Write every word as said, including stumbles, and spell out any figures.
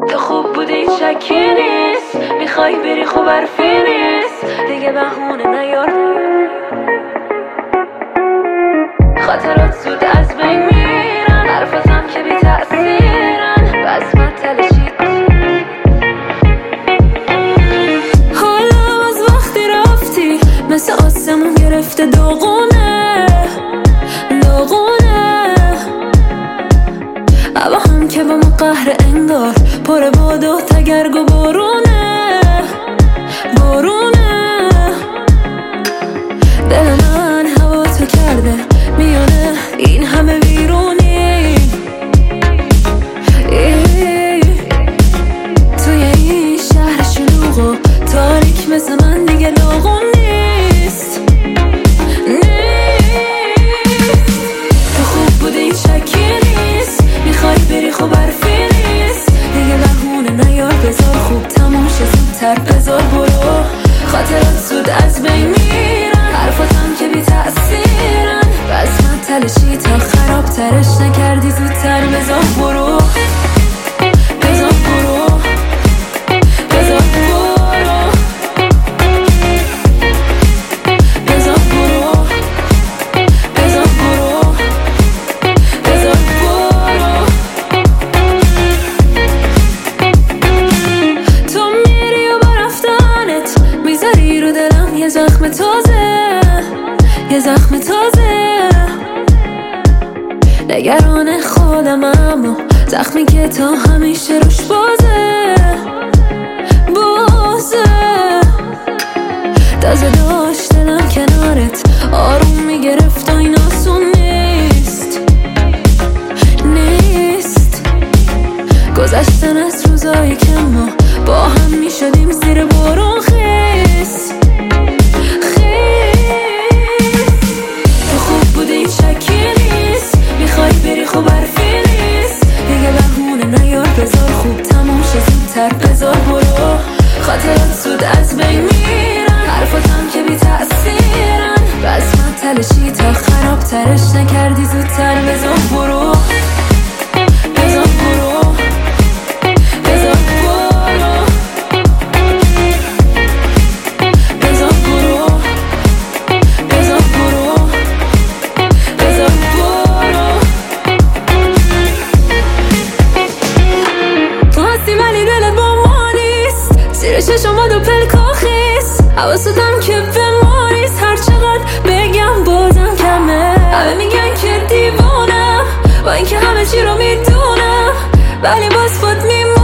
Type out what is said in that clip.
تو خوب بودی این شکی نیست، میخوای بری خوب حرفی نیست، دیگه بهونه نیار. خاطرات زود از بین میرن، حرفاتم که بی تأثیرن، بس مطلشی. حالا از وقتی رفتی مثل آسمون گرفته داغونه داغونه، هوا هم که با ما قهر انگار، پر باد و تگرگ و بارونه بارونه. دل من هوا تو کرده میونه این همه ویرونی، توی این شهر شلوغ و تاریک مثل من دیگه لاغون نیست نیست. تو خوب بودی این شکی نیست، میخوای بری خوب حرفی نیست، دیگه بهونه نیار، بذار خوب تموم شه زودتر، بذار برو. خاطرات زود از بین میرن، حرفاتم که بی تأثیرن، بس من تلشی تا خراب ترش نکردی زودتر، بذار برو بذار برو بذار برو بذار برو بذار برو بذار برو. تو میری و با رفتنت میذاری رو دلم یه زخم تازه یه زخم تازه. نگران خودم اما زخمی که تا همیشه روش بازه بازه. تازه داشت دلم کنارت آروم میگرفت و این آسون نیست نیست. گذشتن از روزایی که ما با هم میشدیم زیر بارون خیس خوب حرفی نیست، دیگه بهونه نیار، بذار خوب تموم شه زودتر، بذار برو. خاطرات زود از بین میرن، حرفاتم که بی تأثیرن، بس من تلشی تا خراب ترش نکردی زودتر، بذار برو بذار برو بذار برو بذار برو بذار برو بذار برو. ولی دلت با ما نیست، زیر چشم دو پلکا خیس، حواستم که به ما نیست، هر چقدر بگم بازم کمه. همه میگن که دیوانم با اینکه همه چی رو میدونم، ولی باز خود میمونم.